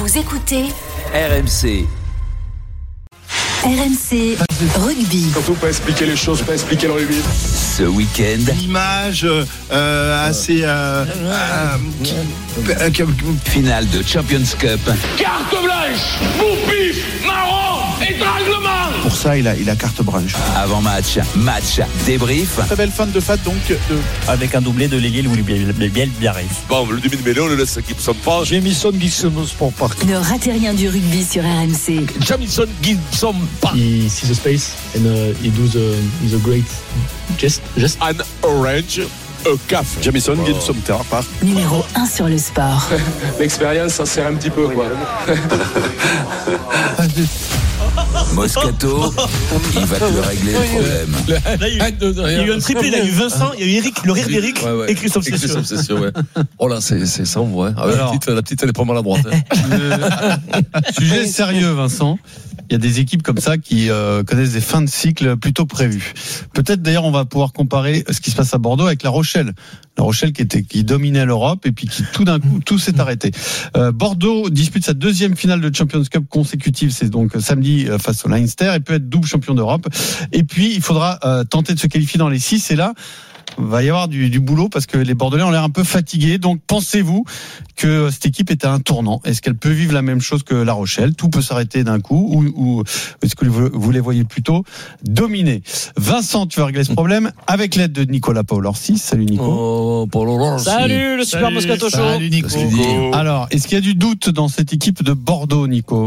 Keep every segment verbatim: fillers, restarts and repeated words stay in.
Vous écoutez R M C. R M C Rugby. Surtout pas expliquer les choses, pas expliquer le rugby. Ce week-end, Une image euh, assez euh, euh, euh, finale de Champions Cup. Carte blanche, bouffe, marron, étranglement. pour ça il a, il a carte blanche. Avant-match, match, débrief. Très belle fan de Fat donc de... avec un doublé de Léliel ou Biel Biarritz. Bon, le demi de mêlée, on le laisse à Gibson Park. Jamison Gibson Sport Park. Ne ratez rien du rugby sur R M C. Jamison Gibson Park. He sees the space and uh, he does the, the great gest. gest. An orange, a caf. Jamison Oh. Gibson Park. Numéro un sur le sport. L'expérience, ça sert un petit peu, quoi. Moscato, il va te régler le problème. Là, il y a eu, il y a eu un triplé, il y a eu Vincent, il y a eu Eric, le rire d'Eric Ouais, ouais. et Christophe Et Cessieux. Christophe Cessieux, ouais. Oh là, c'est, c'est ça, on voit. Hein. Ah, la, Alors. petite, la petite, elle est pas maladroite. Hein. Le sujet sérieux, Vincent. Il y a des équipes comme ça qui euh, connaissent des fins de cycle plutôt prévues. Peut-être d'ailleurs on va pouvoir comparer ce qui se passe à Bordeaux avec La Rochelle. La Rochelle qui était qui dominait l'Europe et puis qui tout d'un coup tout s'est arrêté. Euh, Bordeaux dispute sa deuxième finale de Champions Cup consécutive, c'est donc samedi euh, face au Leinster et peut être double champion d'Europe. Et puis il faudra euh, tenter de se qualifier dans les six et là va y avoir du, du boulot parce que les Bordelais ont l'air un peu fatigués. Donc pensez-vous que cette équipe est à un tournant? Est-ce qu'elle peut vivre la même chose que La Rochelle? Tout peut s'arrêter d'un coup ou, ou est-ce que vous, vous les voyez plutôt dominés? Vincent, tu vas régler ce problème avec l'aide de Nicolas Paul-Orsi. Salut Nico. Oh, Paulo Rossi. Salut le Super Moscato Show. Salut Nico. Qu'est-ce qu'il dit ? Alors, est-ce qu'il y a du doute dans cette équipe de Bordeaux, Nico?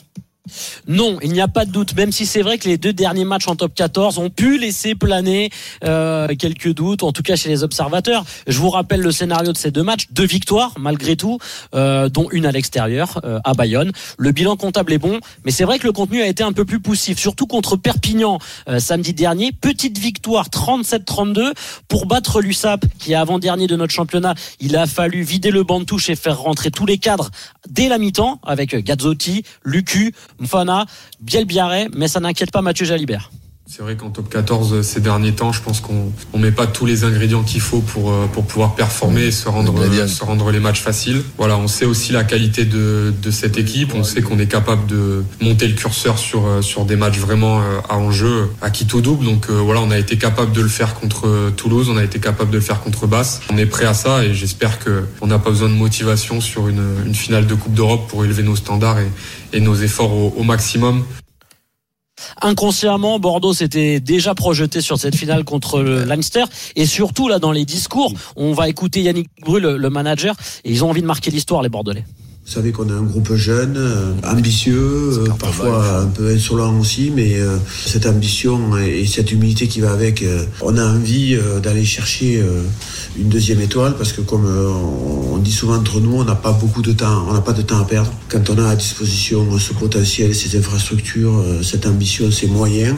Non, il n'y a pas de doute, même si c'est vrai que les deux derniers matchs en top quatorze ont pu laisser planer euh, quelques doutes, en tout cas chez les observateurs. Je vous rappelle le scénario de ces deux matchs, deux victoires malgré tout, euh, dont une à l'extérieur, euh, à Bayonne. Le bilan comptable est bon, mais c'est vrai que le contenu a été un peu plus poussif, surtout contre Perpignan euh, samedi dernier. Petite victoire trente-sept trente-deux pour battre l'U S A P, qui est avant-dernier de notre championnat. Il a fallu vider le banc de touche et faire rentrer tous les cadres dès la mi-temps, avec Gazzotti, Lucu, Mfana, Biel Biarré, mais ça n'inquiète pas Mathieu Jalibert. C'est vrai qu'en top quatorze, ces derniers temps, je pense qu'on on met pas tous les ingrédients qu'il faut pour pour pouvoir performer et se rendre se rendre les matchs faciles. Voilà, on sait aussi la qualité de de cette équipe. On sait qu'on est capable de monter le curseur sur sur des matchs vraiment à enjeu, à qui tout double. Donc euh, voilà, on a été capable de le faire contre Toulouse, on a été capable de le faire contre Basse. On est prêt à ça et j'espère que on n'a pas besoin de motivation sur une une finale de Coupe d'Europe pour élever nos standards et et nos efforts au, au maximum. Inconsciemment, Bordeaux s'était déjà projeté sur cette finale contre le Leinster et surtout là dans les discours, on va écouter Yannick Brul, le manager, et ils ont envie de marquer l'histoire, les Bordelais. Vous savez qu'on est un groupe jeune, euh, ambitieux, euh, parfois un peu insolent aussi, mais euh, cette ambition et, et cette humilité qui va avec, euh, on a envie euh, d'aller chercher euh, une deuxième étoile parce que comme euh, on dit souvent entre nous, on n'a pas beaucoup de temps, on n'a pas de temps à perdre. Quand on a à disposition ce potentiel, ces infrastructures, euh, cette ambition, ces moyens.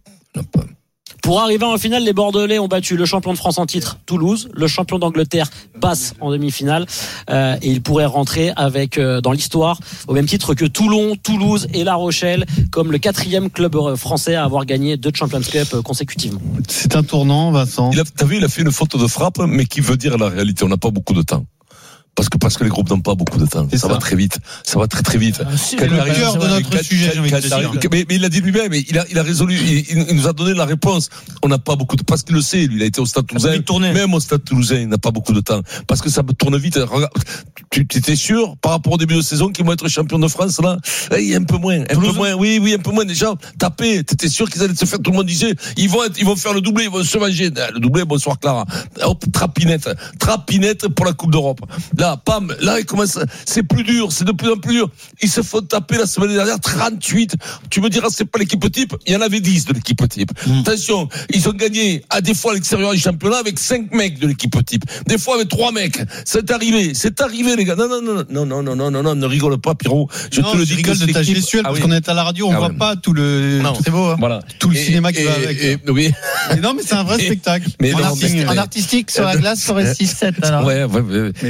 Pour arriver en finale, les Bordelais ont battu le champion de France en titre, Toulouse, le champion d'Angleterre, Basse en demi-finale, euh, et ils pourraient rentrer avec euh, dans l'histoire au même titre que Toulon, Toulouse et La Rochelle, comme le quatrième club français à avoir gagné deux Champions Cup consécutivement. C'est un tournant, Vincent. Il a, t'as vu, il a fait une faute de frappe, mais qui veut dire la réalité. On n'a pas beaucoup de temps. Parce que, parce que les groupes n'ont pas beaucoup de temps. Ça, ça va très vite. Ça va très très vite. C'est le cœur de notre sujet, j'ai envie de dire. Mais, mais il a dit lui-même, il a, il a résolu, il, il nous a donné la réponse. On n'a pas beaucoup de, parce qu'il le sait, lui, il a été au Stade Toulousain. Même au Stade Toulousain, il n'a pas beaucoup de temps. Parce que ça tourne vite. Regarde, tu, tu étais sûr, par rapport au début de saison, qu'ils vont être champions de France, là? Il y a un peu moins, un Toulouse. peu moins. Oui, oui, un peu moins. Déjà, tapé. T'étais sûr qu'ils allaient se faire, tout le monde disait, ils vont être, ils vont faire le doublé, ils vont se manger. Le doublé, bonsoir Clara. Hop, trapinette. Trapinette pour la Coupe d'Europe. Là, pam, là, commence, c'est plus dur, c'est de plus en plus dur. Ils se font taper la semaine dernière trente-huit. Tu me diras, c'est pas l'équipe type. Il y en avait dix de l'équipe type. Mmh. Attention, ils ont gagné à des fois à l'extérieur du championnat avec cinq mecs de l'équipe type. Des fois avec trois mecs. C'est arrivé, c'est arrivé les gars. Non non non non non non non non non, ne rigole pas Pierrot. Je non, te le je dis rigole que de ta l'équipe... gestuelle ah, parce oui. qu'on est à la radio, on ah, voit ouais. pas tout le. Non, c'est beau. Hein. Voilà. Tout le et, cinéma qui et, va avec. Et, et, oui. Et non mais c'est un vrai et, spectacle. Mais en, non, artistique, mais, en artistique sur la glace, ça aurait six sept alors. Ouais, ouais, ouais. Écoute-moi.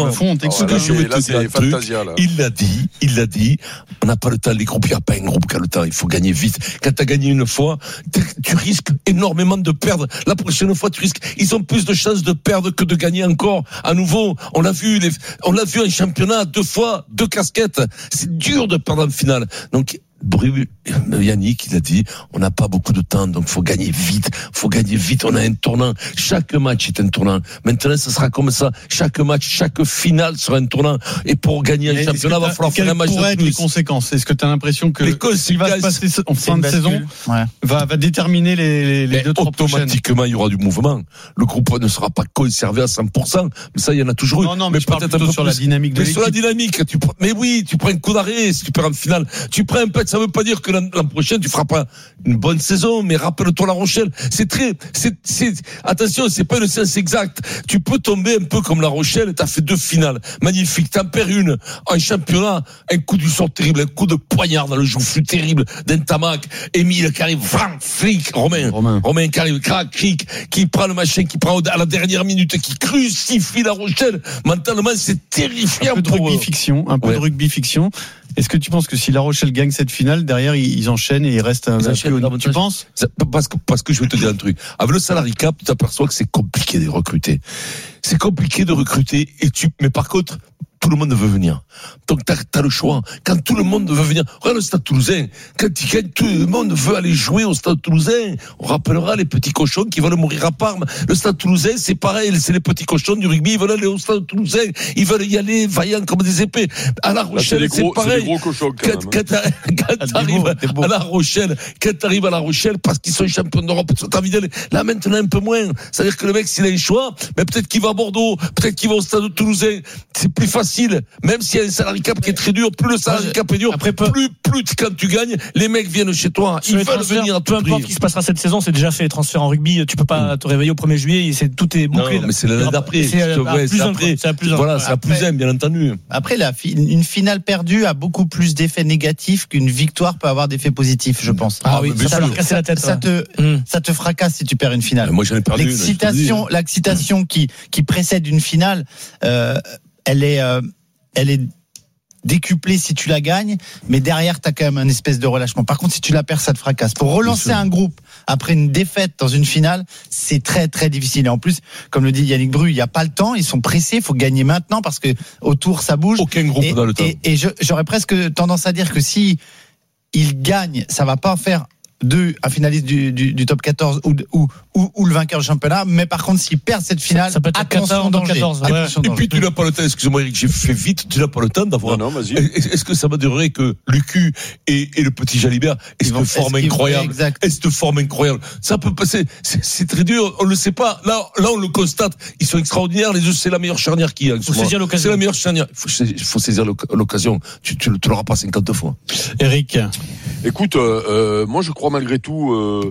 sur le fond, on t'explique. Ce que je veux te dire un truc, il l'a dit, il l'a dit, on n'a pas le temps, les groupes, il n'y a pas un groupe qui a le temps, il faut gagner vite. Quand tu as gagné une fois, tu risques énormément de perdre. La prochaine fois, tu risques, ils ont plus de chances de perdre que de gagner encore à nouveau. On l'a vu, les, on l'a vu en championnat, deux fois, deux casquettes. C'est dur de perdre en finale. Donc, Bru, Yannick, il a dit, on n'a pas beaucoup de temps, donc faut gagner vite, faut gagner vite, on a un tournant, chaque match est un tournant. Maintenant, ça sera comme ça, chaque match, chaque finale sera un tournant, et pour gagner un championnat, il va falloir faire un match de plus. Quelles pourraient être les conséquences? Est-ce que tu as l'impression que ce qui va se passer en fin de saison ouais. va, va déterminer les, les, les deux, trois prochaines? Automatiquement, il y aura du mouvement. Le groupe ne sera pas conservé à cent pour cent, mais ça, il y en a toujours eu. Non, non, mais, mais je parle plutôt sur plus. La dynamique de mais l'équipe. Sur la dynamique, tu, mais oui, tu prends un coup d'arrêt si tu perds en finale. Tu prends un peu, ça veut pas dire que l'an, l'an prochain tu feras pas une bonne saison, mais rappelle-toi La Rochelle, c'est très, c'est, c'est, attention, c'est pas une science exacte. Tu peux tomber un peu comme La Rochelle, t'as fait deux finales, magnifique, t'en perds une en championnat, un coup du sort terrible, un coup de poignard dans le joufflu terrible d'un Tamac, Émile qui arrive, franc, flic, Romain, Romain, Romain qui arrive, crac, cric, qui prend le machin, qui prend à la dernière minute, qui crucifie La Rochelle. Mentalement, c'est terrifiant. Un peu de rugby fiction, un peu ouais. de rugby fiction. Est-ce que tu penses que si La Rochelle gagne cette finale, derrière ils enchaînent et ils restent un peu haut? Tu penses? Parce que, parce que je vais te dire un truc. Avec le salary cap, tu t'aperçois que c'est compliqué de recruter. C'est compliqué de recruter et tu, mais par contre, tout le monde veut venir. Donc t'as, t'as le choix. Quand tout le monde veut venir, regarde le Stade Toulousain. Quand il gagne, tout le monde veut aller jouer au Stade Toulousain. On rappellera les petits cochons qui veulent mourir à Parme. Le Stade Toulousain, c'est pareil. C'est les petits cochons du rugby. Ils veulent aller au Stade Toulousain. Ils veulent y aller vaillants comme des épées. À La Rochelle, là, c'est, gros, c'est pareil. C'est des gros cochons quand, quand, même, hein. quand, quand t'arrives à La Rochelle, quand t'arrives à La Rochelle, parce qu'ils sont champions d'Europe, t'as envie d'aller. Là maintenant un peu moins. C'est-à-dire que le mec, s'il a un choix, mais peut-être qu'il va à Bordeaux, peut-être qu'il va au Stade Toulousain. C'est plus facile. Même s'il y a un salary cap qui est très dur, plus le salary cap est dur, après, peu, plus, plus quand tu gagnes, les mecs viennent chez toi. Ils veulent venir à tout prix. Peu importe ce qui se passera cette saison, c'est déjà fait. Transfert en rugby, tu peux pas mmh. te réveiller au premier juillet, c'est, tout est bouclé. Non, là. Mais c'est l'année d'après. C'est, c'est, ouais, c'est après. C'est plus voilà, c'est à plus un, bien entendu. Après, la, une finale perdue a beaucoup plus d'effets négatifs qu'une victoire peut avoir d'effets positifs, je pense. Ah, ah oui, ça va casser la tête. Ça te, mmh. ça te fracasse si tu perds une finale. Mais moi, j'en ai perdu L'excitation, une, l'excitation mmh. qui, qui précède une finale, euh, elle est, euh, elle est, décuplé si tu la gagnes, mais derrière t'as quand même un espèce de relâchement. Par contre, si tu la perds, ça te fracasse. Pour relancer un groupe après une défaite dans une finale, c'est très très difficile. Et en plus, comme le dit Yannick Bru, il y a pas le temps, ils sont pressés, il faut gagner maintenant parce que autour ça bouge. Aucun groupe et, dans le temps. Et, et je, j'aurais presque tendance à dire que si ils gagnent, ça va pas faire de un finaliste du, du, du top quatorze ou, ou, ou, ou le vainqueur du championnat, mais par contre s'il perd cette finale, ça, ça peut être attention danger. quatorze, ouais. attention Et puis tu n'as pas le temps, excuse-moi Eric, j'ai fait vite, tu n'as pas le temps d'avoir. Non, non, vas-y. Est-ce que ça va durer que Lucu et, et le petit Jalibert, est-ce que forme incroyable, est-ce que forme incroyable, ça peut passer, c'est, c'est très dur, on le sait pas, là, là on le constate, ils sont extraordinaires, les deux, c'est la meilleure charnière qu'il y a. Faut saisir l'occasion. C'est la meilleure charnière, il faut, faut saisir l'occasion, tu, tu, tu l'auras pas cinquante fois. Eric. Écoute, euh, moi je crois malgré tout, euh,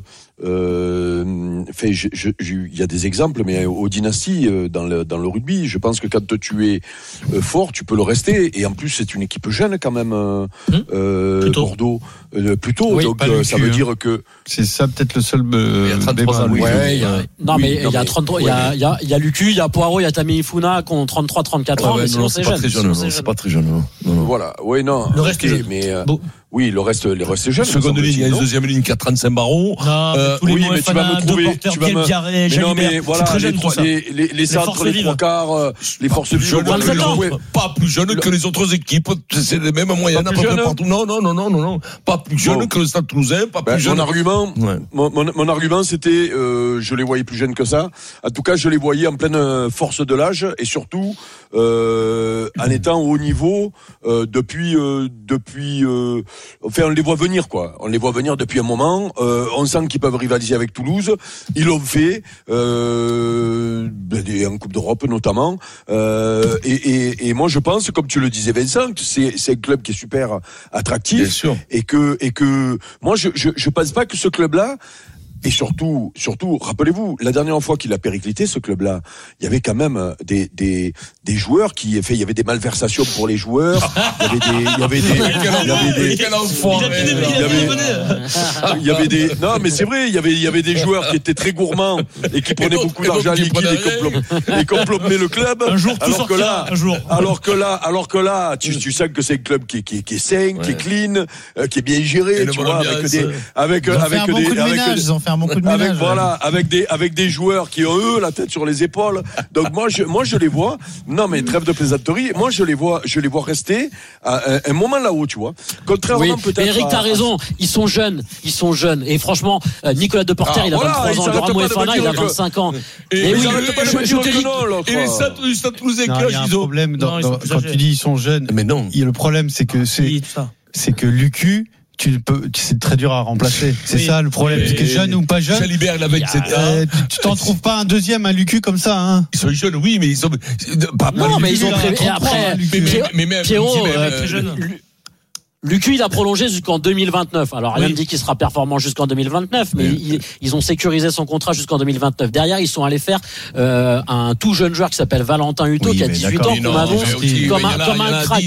euh, fait, je, je, je, il y a des exemples, mais aux dynasties euh, dans le dans le rugby, je pense que quand tu es euh, fort, tu peux le rester. Et en plus, c'est une équipe jeune quand même, euh, mmh. euh, Bordeaux, euh, plutôt. Oui, donc euh, ça veut dire que c'est ça peut-être le seul. Euh, il y a trente-trois ans. Oui, ouais, il y a... Non, mais il oui, y a trente-trois. Il y a il y a il y a Lucu, il y a Poirot, il y a Tammy Funa qui ont trente-trois, trente-quatre ans. Mais sinon c'est pas très jeune. C'est pas très jeune. Voilà. Oui, non. Le reste, mais. Oui, le reste, les restes jeunes. Seconde ligne, il y a une deuxième ligne qui a trente-cinq barons. Non, euh, tous les oui, mais tu vas me trouver, tu vas me, Diarrhé, mais non, mais voilà, très jeune, les, les, les, les centres, les trois quarts, les forces vives. Pas plus jeunes que les autres équipes. C'est les mêmes moyennes à peu près partout. Non, non, non, non, non, non. Pas plus jeunes que le Stade Toulousain, pas plus jeunes. Mon argument, mon, mon, mon argument, c'était, euh, je les voyais plus jeunes que ça. En tout cas, je les voyais en pleine force de l'âge et surtout, euh, en étant au haut niveau, euh, depuis, euh, depuis, euh, enfin, on les voit venir, quoi. On les voit venir depuis un moment. Euh, on sent qu'ils peuvent rivaliser avec Toulouse. Ils l'ont fait, euh, en Coupe d'Europe notamment. Euh, et, et, et moi, je pense, comme tu le disais, Vincent, que c'est, c'est un club qui est super attractif. Bien sûr. Et que, et que, moi, je, je, je pense pas que ce club-là et surtout, surtout, rappelez-vous, la dernière fois qu'il a périclité ce club-là, il y avait quand même des des des joueurs qui fait, il y avait des malversations pour les joueurs, il y avait des, il y avait des, il y avait des, il y avait des, non mais c'est vrai, il y avait il y avait des joueurs qui étaient très gourmands et qui prenaient beaucoup d'argent liquide et qui complombaient le club. Un jour, alors que là, un jour. alors que là, alors que là, tu tu sens que c'est un club qui qui qui est sain, qui est clean, qui est bien géré, tu vois, avec des, avec avec des, avec avec voilà, avec des avec des joueurs qui ont eux la tête sur les épaules. Donc moi je moi je les vois. Non mais trêve de plaisanterie. Moi je les vois je les vois rester à un, un moment là-haut, tu vois. Contrairement oui, peut-être. Eric, t'as raison. Ils sont jeunes, ils sont jeunes. Et franchement, Nicolas Deporter, ah, il a voilà, vingt-trois ans. Ramo Fofana, il a vingt-cinq ans. Et, et, et oui, je, je te dis. Et les Stade Toulousain, il y a un problème dans, dans, quand tu dis ils sont jeunes. Mais non. Il y a le problème, c'est que c'est c'est que Lucu. Tu peux, c'est très dur à remplacer. C'est oui. ça le problème. Parce que jeune ou pas jeune. Jalibert, il avait vingt-sept ans. Euh, tu, tu t'en trouves pas un deuxième à Lucu comme ça, hein. Ils sont jeunes, oui, mais ils sont, pas, non, pas mais ils ont prévu, après, mais même, Pierrot, euh, jeune. Lucu, il a prolongé jusqu'en deux mille vingt-neuf. Alors, rien ne oui. dit qu'il sera performant jusqu'en deux mille vingt-neuf, mais oui. ils, ils ont sécurisé son contrat jusqu'en deux mille vingt-neuf. Derrière, ils sont allés faire euh, un tout jeune joueur qui s'appelle Valentin Hutto, oui, qui a dix-huit ans, qu'on annonce comme un, comme un crack.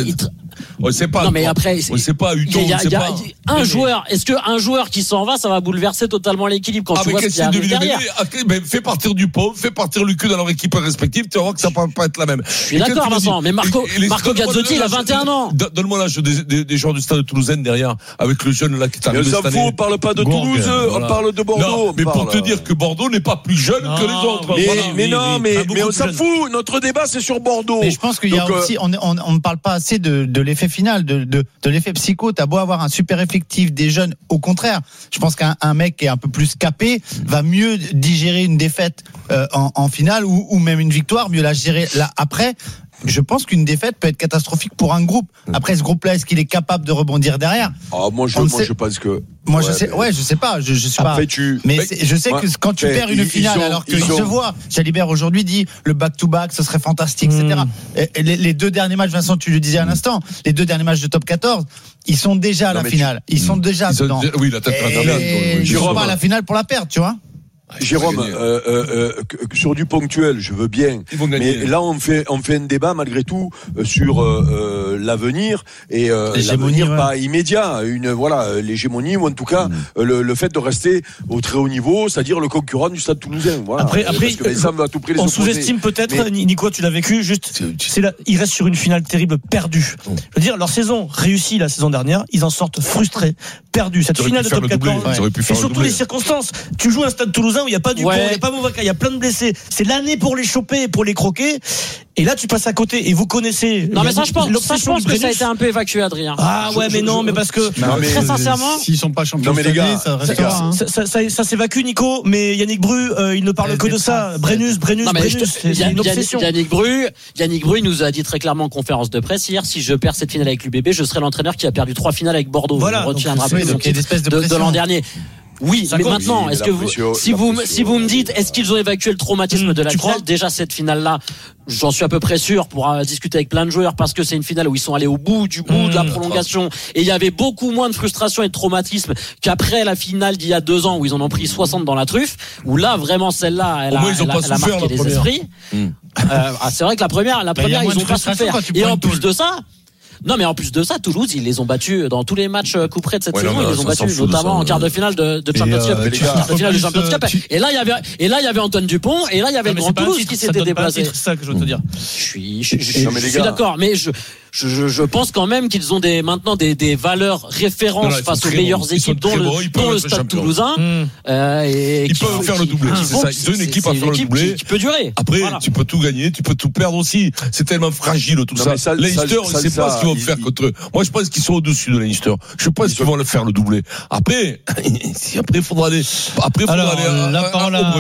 On sait pas. Non, mais après, on sait pas, Hutto, il y a, il y a, a, y a un joueur, est-ce qu'un joueur qui s'en va, ça va bouleverser totalement l'équilibre quand ah, tu vois ce qui arrive derrière? Ben, fais partir Dupont, fais partir Lucu dans leur équipe respective, tu vas voir que ça va pas être la même. Je suis d'accord, Vincent, mais Marco, Marco Gazzotti, il a vingt et un ans. Donne-moi l'âge des, des, des joueurs du Stade Toulousain derrière, avec le jeune là qui est arrivé cette année. On parle pas de Toulouse, on parle de Bordeaux. Mais pour te dire que Bordeaux n'est pas plus jeune que les autres. Mais non, mais on s'en fout, notre débat c'est sur Bordeaux. Mais je pense qu'il y a aussi, on ne parle pas assez de l'effet final, de De, de l'effet psycho. T'as beau avoir un super effectif des jeunes, au contraire, je pense qu'un un mec qui est un peu plus capé va mieux digérer une défaite euh, en, en finale ou, ou même une victoire, mieux la gérer là après. Je pense qu'une défaite peut être catastrophique pour un groupe. Après, ce groupe-là, est-ce qu'il est capable de rebondir derrière? Ah, moi, je, moi, je pense que. Moi, ouais, je sais, mais... ouais, je sais pas, je, je suis Après, pas. Tu... Mais, mais je sais ouais. que quand tu mais perds une finale, ont, alors qu'il ont... se voit, Jalibert aujourd'hui dit le back-to-back, ce serait fantastique, mmh. et cetera. Et les, les deux derniers matchs, Vincent, tu le disais à l'instant, les deux derniers matchs de top quatorze, ils sont déjà à non, la finale. Tu... Ils sont déjà ils dedans. Sont... Oui, la tête à la finale. Ils sont pas à la finale pour la perdre, tu vois. Jérôme, euh, euh, euh, sur du ponctuel, je veux bien, mais là on fait on fait un débat malgré tout euh, sur euh, euh, l'avenir et euh, l'avenir ouais. pas immédiat, une voilà l'hégémonie ou en tout cas mmh. le, le fait de rester au très haut niveau, c'est-à-dire le concurrent du Stade Toulousain. Voilà. Après, après, parce que ça va à tout prix les on opposer. sous-estime peut-être. Mais... Nico, tu l'as vécu. Juste, c'est, c'est là, ils restent sur une finale terrible, perdue. Mmh. Je veux dire, leur saison réussie la saison dernière, ils en sortent frustrés, perdus. Cette finale de top quatorze ouais. et surtout les circonstances. Tu joues un Stade Toulousain où il y a pas du ouais. il y a pas Mouvaca, il y a plein de blessés. C'est l'année pour les choper, pour les croquer. Et là, tu passes à côté. Et vous connaissez. Non, mais ça, je pense, ça, je pense que ça a été un peu évacué, Adrien. Ah ouais, je, mais je, non, je, mais parce que non, mais très sincèrement, s'ils sont pas champions, non, mais les gars, ça restera. Hein. Ça, ça, ça, ça s'évacue, Nico. Mais Yannick Bru, euh, il ne parle que de ça. Brennus, Brennus, non, Brennus. C'est Yann, une obsession. Yannick Bru, Yannick Bru nous a dit très clairement en conférence de presse hier, si je perds cette finale avec l'U B B, je serai l'entraîneur qui a perdu trois finales avec Bordeaux. Voilà. On retiendra plus de, de, de l'an dernier. Oui, mais maintenant, est-ce que vous, si vous, si vous me dites, est-ce qu'ils ont évacué le traumatisme de la finale? Déjà, cette finale-là, j'en suis à peu près sûr pour euh, discuter avec plein de joueurs parce que c'est une finale où ils sont allés au bout du bout mmh, de la prolongation et il y avait beaucoup moins de frustration et de traumatisme qu'après la finale d'il y a deux ans où ils en ont pris soixante dans la truffe, où là, vraiment, celle-là, elle a, elle a, elle a marqué les esprits. Mmh. Euh, ah, c'est vrai que la première, la première, ils ont pas souffert. Et en plus de ça, non, mais en plus de ça, Toulouse, ils les ont battus dans tous les matchs coup près de cette ouais, saison. Non, non, ils les ont battus, notamment en quart de finale de, de Champions Cup. Euh, quart de finale de Champions Cup. Tu... Et là, il y avait, et là, il y avait Antoine Dupont, et là, il y avait non, le Grand Toulouse qui s'était déplacé. C'est ça que je veux te dire. Je suis, je, je, non, je suis d'accord, mais je, je, je, je pense quand même qu'ils ont des, maintenant des, des valeurs références non, face aux meilleures bons. équipes, dont le, dont le Stade Toulousain. Mmh. Euh, et ils qui, peuvent faire le doublé. C'est ça. Ils ont une équipe à faire le doublé. Qui peut durer. Après, tu peux tout gagner, tu peux tout perdre aussi. C'est tellement fragile tout ça. Leicester, on ne sait pas ce qu'ils vont faire contre eux. Moi, je pense qu'ils sont au-dessus de Leicester. Je pense qu'ils vont le faire le doublé. Après, après, il faudra aller, après, il faudra aller la parole au Brennus.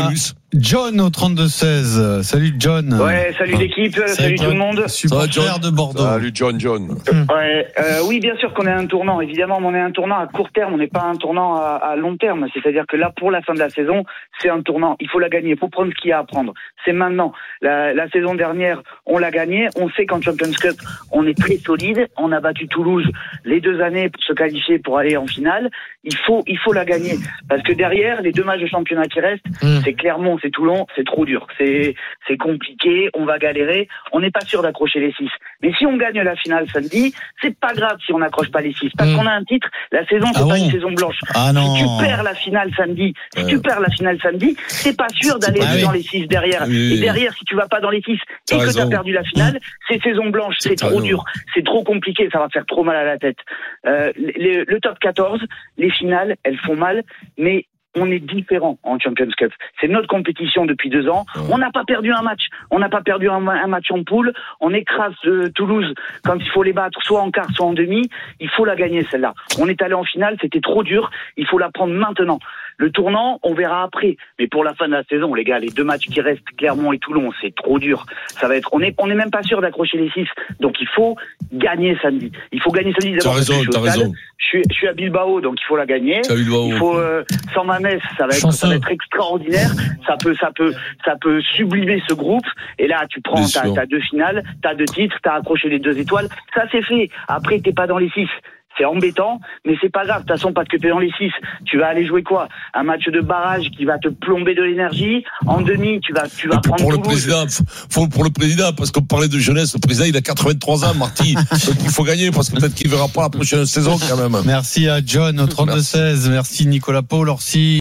John au trente-deux seize. Salut John. Ouais, salut l'équipe, salut, salut tout le monde. Supporter de Bordeaux. Salut John, John. Ouais, euh, oui, bien sûr qu'on est à un tournant. Évidemment, on est à un tournant à court terme, on n'est pas à un tournant à, à long terme. C'est-à-dire que là, pour la fin de la saison, c'est un tournant. Il faut la gagner, il faut prendre ce qu'il y a à prendre. C'est maintenant. La, la saison dernière, on l'a gagné. On sait qu'en Champions Cup, on est très solide. On a battu Toulouse les deux années pour se qualifier pour aller en finale. Il faut, il faut la gagner. Parce que derrière, les deux matchs de championnat qui restent, mmh. c'est Clermont, c'est Toulon, c'est trop dur. C'est, c'est compliqué, on va galérer. On n'est pas sûr d'accrocher les six. Mais si on gagne la finale samedi, c'est pas grave si on n'accroche pas les six. Parce mmh. qu'on a un titre, la saison, c'est ah pas bon une saison blanche. Ah non. Si tu perds la finale samedi, si ouais. tu perds la finale samedi, c'est pas sûr d'aller ah dans oui. les six derrière. Oui. Et derrière, si tu vas pas dans les six et que tu as perdu la finale, mmh. c'est saison blanche, c'est, c'est trop dur. C'est trop compliqué, ça va faire trop mal à la tête. Euh, le, le top quatorze, les finales, elles font mal, mais on est différent en Champions Cup. C'est notre compétition depuis deux ans. Ouais. On n'a pas perdu un match. On n'a pas perdu un, un match en poule. On écrase euh, Toulouse quand il faut les battre, soit en quart, soit en demi. Il faut la gagner, celle-là. On est allé en finale, c'était trop dur. Il faut la prendre maintenant. Le tournant, on verra après. Mais pour la fin de la saison, les gars, les deux matchs qui restent, Clermont et Toulon, c'est trop dur. Ça va être, on est, on est même pas sûr d'accrocher les six. Donc il faut gagner samedi. Il faut gagner samedi. T'as raison, t'as raison. Je suis, je suis à Bilbao, donc il faut la gagner. Il faut, euh, sans Mamès, ça va être, ça va être extraordinaire. Ça peut, ça peut, ça peut sublimer ce groupe. Et là, tu prends, t'as, t'as deux finales, t'as deux titres, t'as accroché les deux étoiles. Ça, c'est fait. Après, t'es pas dans les six. C'est embêtant, mais c'est pas grave. De toute façon, parce que t'es dans les six, tu vas aller jouer quoi? Un match de barrage qui va te plomber de l'énergie. En demi, tu vas, tu vas pour, prendre pour le Toulouse. président, faut pour le président, parce qu'on parlait de jeunesse. Le président, il a quatre-vingt-trois ans, Marty. Donc il faut gagner, parce que peut-être qu'il verra pas la prochaine saison quand même. Merci à John au trente-deux seize. Merci Nicolas Paul. Orsi.